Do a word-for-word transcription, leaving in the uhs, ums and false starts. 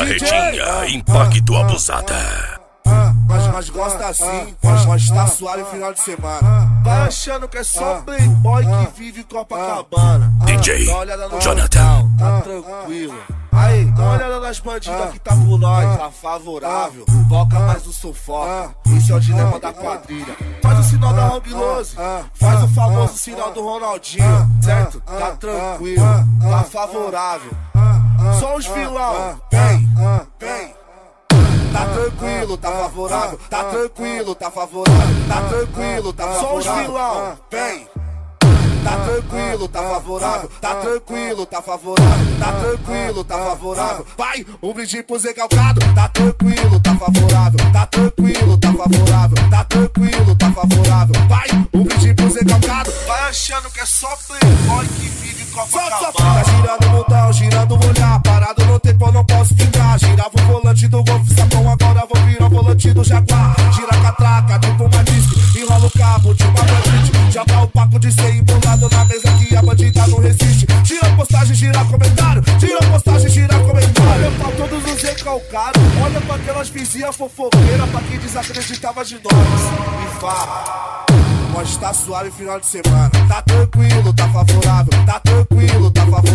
Carretinha, impacto abusada. Mas, mas gosta assim, mas, mas tá suave final de semana. Vai achando que é só playboy que vive Copacabana. D J Dá uma olhada no Jonathan. portal, tá tranquilo. Aí, dá uma olhada nas bandidas que tá por nós, tá favorável. Toca mais o sufoca, esse é o dilema da quadrilha. Faz o sinal da Hang Lose, faz o famoso sinal do Ronaldinho, certo? Tá tranquilo, tá favorável. Só os vilão, vem, vem. Tá tranquilo, tá favorável, tá tranquilo, tá favorável, tá tranquilo, tá favorável. Só os vilão, vem. Tá tranquilo, tá favorável, tá tranquilo, tá favorável, tá tranquilo, tá favorável. Vai, um brinde pro Zé Calcado, tá tranquilo, tá favorável, tá tranquilo, tá favorável, tá tranquilo, tá favorável. Vai, um brinde pro Zé Calcado. Vai achando que é só playboy que vive Copacabana. Tá girando o montão, girando o olhar, parado no tempo eu não posso ficar. Girava o volante do Golf Sapão, agora vou virar o volante do Jaguar. Gira a catraca, tipo uma disque, enrola o cabo de uma bandite. Já dá o paco de ser embolado na mesa que a bandida não resiste. Tira postagem, gira comentário, tira postagem, gira comentário. Olha pra todos os recalcados, olha pra aquelas vizinhas fofoqueiras, pra quem desacreditava de nós. Me fala, nós tá suave final de semana. Tá tranquilo, tá favorável, tá tranquilo, tá favorável.